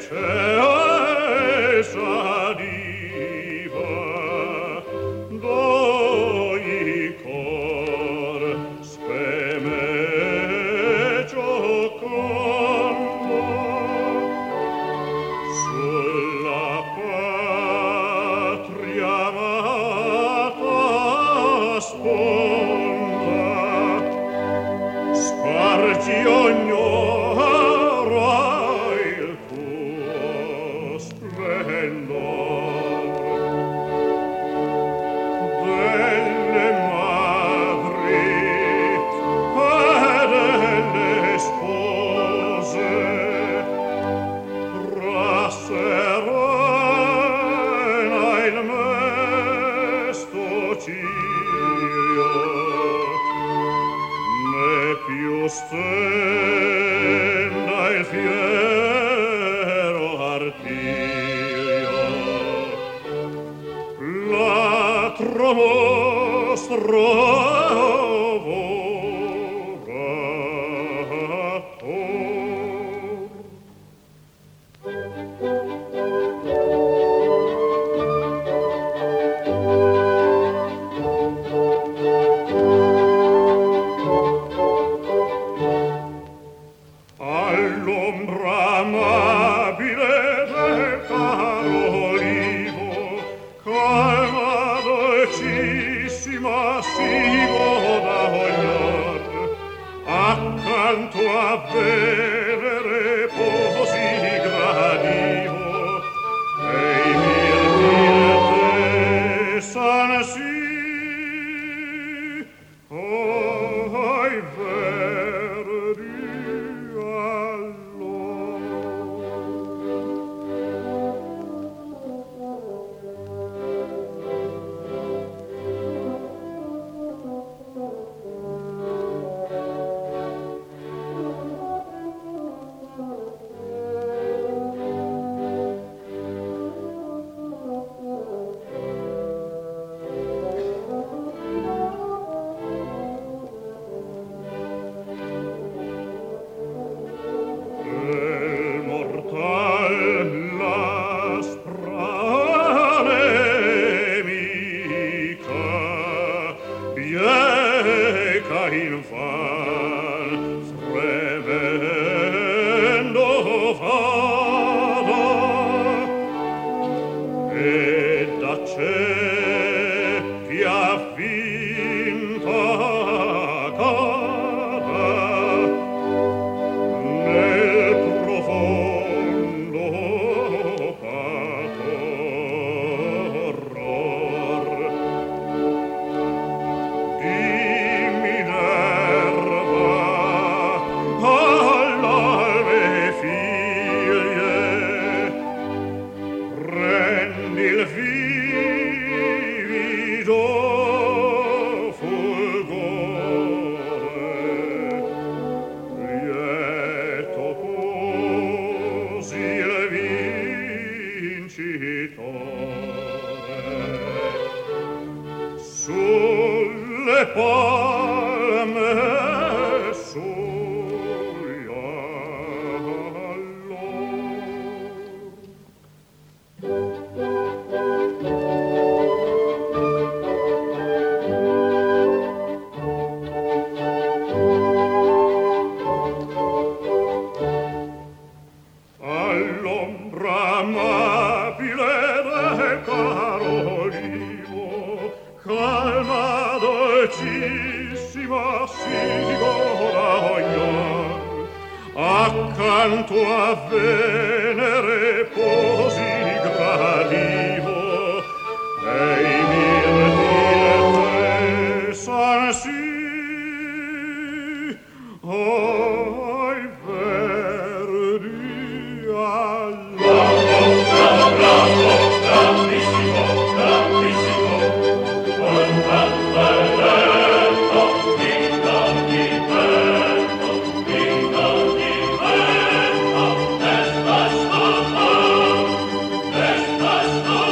Destas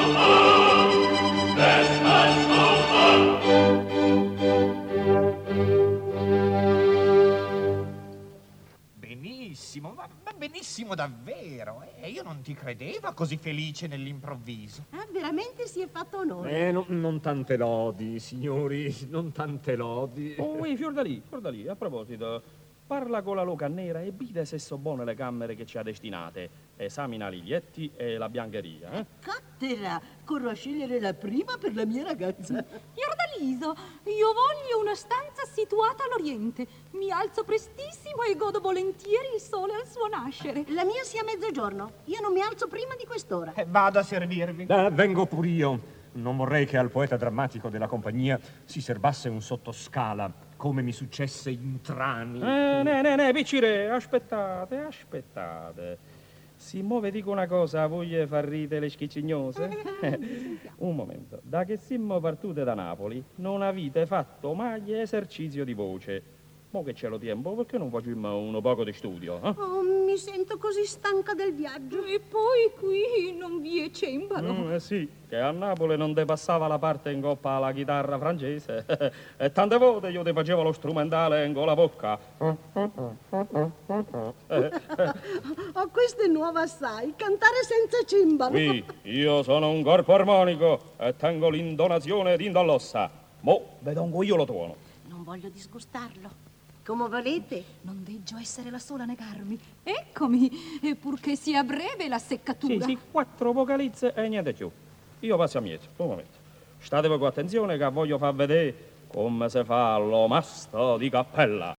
bellissimo davvero. Io non ti credevo così felice nell'improvviso. Veramente si è fatto onore. Non tante lodi, signori, non tante lodi. Oh, Fiordalì, a proposito, parla con la loca nera e vede se so buone le camere che ci ha destinate. Esamina i liglietti e la biancheria. Cattera, corro a scegliere la prima per la mia ragazza. Fiordaliso, io voglio una stanza situata all'oriente. Mi alzo prestissimo e godo volentieri il sole al suo nascere. La mia sia a mezzogiorno. Io non mi alzo prima di quest'ora. Vado a servirvi. Vengo pur io. Non vorrei che al poeta drammatico della compagnia si serbasse un sottoscala, come mi successe in Trani. Ne, piccire, aspettate. Si muove, dico una cosa, voglia far ride le schiccignose? Un momento, da che siamo partute da Napoli non avete fatto mai esercizio di voce. Mo che c'è lo tempo, perché non facciamo un poco di studio? Oh, mi sento così stanca del viaggio. E poi qui non vi è cembalo. Sì, che a Napoli non te passava la parte in coppa alla chitarra francese. E tante volte io ti facevo lo strumentale con la bocca. Oh, questo è nuovo assai, cantare senza cembalo. Qui, io sono un corpo armonico e tengo l'intonazione d'indollossa. Mo, vedongo io lo tuono. Non voglio disgustarlo. Come volete. Non deggio essere la sola a negarmi. Eccomi, e purché sia breve la seccatura. Sì, 4 vocalizze e niente più. Io passo a mietto, un momento. State con attenzione che voglio far vedere come si fa l'omasto di cappella.